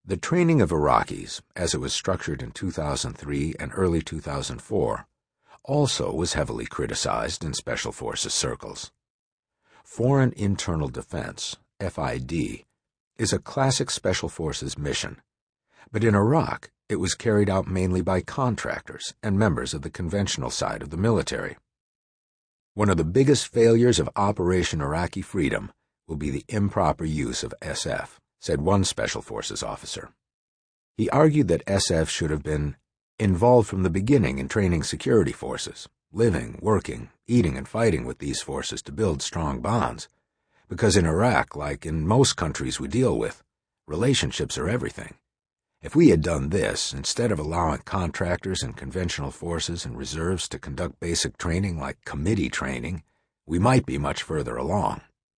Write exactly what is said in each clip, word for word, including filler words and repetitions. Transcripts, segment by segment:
The training of Iraqis, as it was structured in two thousand three and early two thousand four, also was heavily criticized in Special Forces circles. Foreign Internal Defense, F I D, is a classic Special Forces mission, but in Iraq it was carried out mainly by contractors and members of the conventional side of the military. One of the biggest failures of Operation Iraqi Freedom will be the improper use of S F, said one Special Forces officer. He argued that S F should have been involved from the beginning in training security forces, living, working, eating, and fighting with these forces to build strong bonds, because in Iraq, like in most countries we deal with, relationships are everything. If we had done this, instead of allowing contractors and conventional forces and reserves to conduct basic training like committee training, we might be much further along.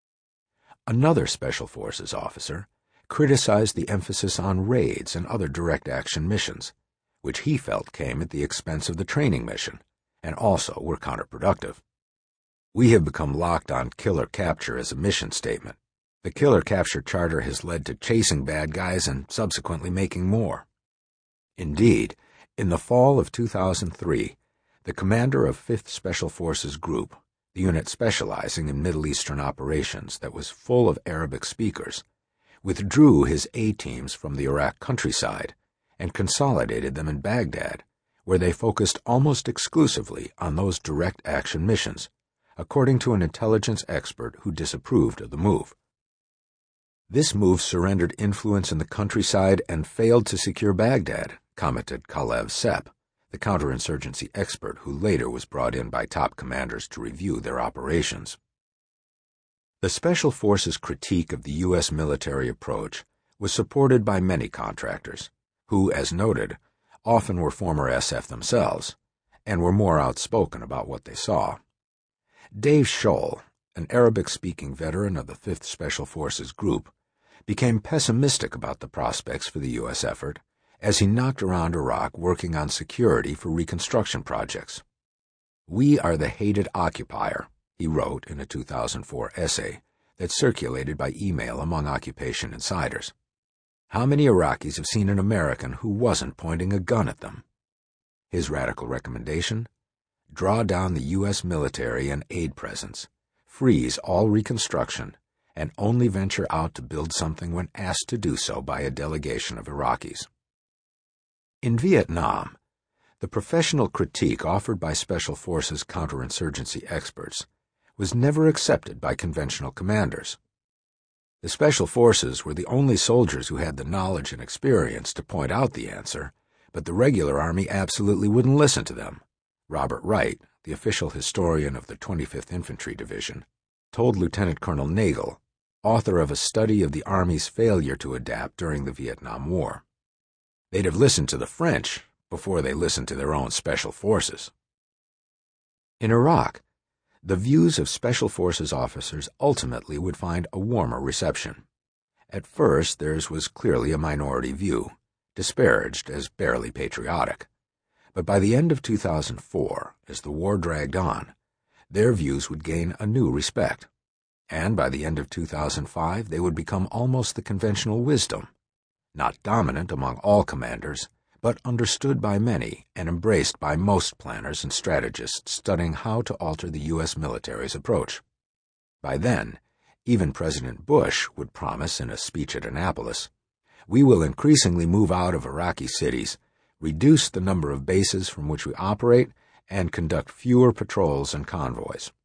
Another Special Forces officer criticized the emphasis on raids and other direct action missions, which he felt came at the expense of the training mission and also were counterproductive. We have become locked on killer capture as a mission statement. The killer capture charter has led to chasing bad guys and subsequently making more. Indeed, in the fall of two thousand three, the commander of fifth Special Forces Group, the unit specializing in Middle Eastern operations that was full of Arabic speakers, withdrew his A-teams from the Iraq countryside and consolidated them in Baghdad, where they focused almost exclusively on those direct action missions, according to an intelligence expert who disapproved of the move. This move surrendered influence in the countryside and failed to secure Baghdad, commented Kalev Sepp, the counterinsurgency expert who later was brought in by top commanders to review their operations. The Special Forces critique of the U S military approach was supported by many contractors, who, as noted, often were former S F themselves, and were more outspoken about what they saw. Dave Scholl, an Arabic-speaking veteran of the fifth Special Forces Group, became pessimistic about the prospects for the U S effort as he knocked around Iraq working on security for reconstruction projects. "We are the hated occupier," he wrote in a two thousand four essay that circulated by email among occupation insiders. "How many Iraqis have seen an American who wasn't pointing a gun at them?" His radical recommendation? Draw down the U S military and aid presence, freeze all reconstruction, and only venture out to build something when asked to do so by a delegation of Iraqis. In Vietnam, the professional critique offered by Special Forces counterinsurgency experts was never accepted by conventional commanders. The Special Forces were the only soldiers who had the knowledge and experience to point out the answer, but the regular army absolutely wouldn't listen to them. Robert Wright, the official historian of the twenty-fifth Infantry Division, told Lieutenant Colonel Nagel, author of a study of the Army's failure to adapt during the Vietnam War. They'd have listened to the French before they listened to their own Special Forces. In Iraq, the views of Special Forces officers ultimately would find a warmer reception. At first, theirs was clearly a minority view, disparaged as barely patriotic. But by the end of two thousand four, as the war dragged on, their views would gain a new respect, and by the end of two thousand five they would become almost the conventional wisdom, not dominant among all commanders, but understood by many and embraced by most planners and strategists studying how to alter the U S military's approach. By then, even President Bush would promise in a speech at Annapolis, "We will increasingly move out of Iraqi cities, reduce the number of bases from which we operate, and conduct fewer patrols and convoys."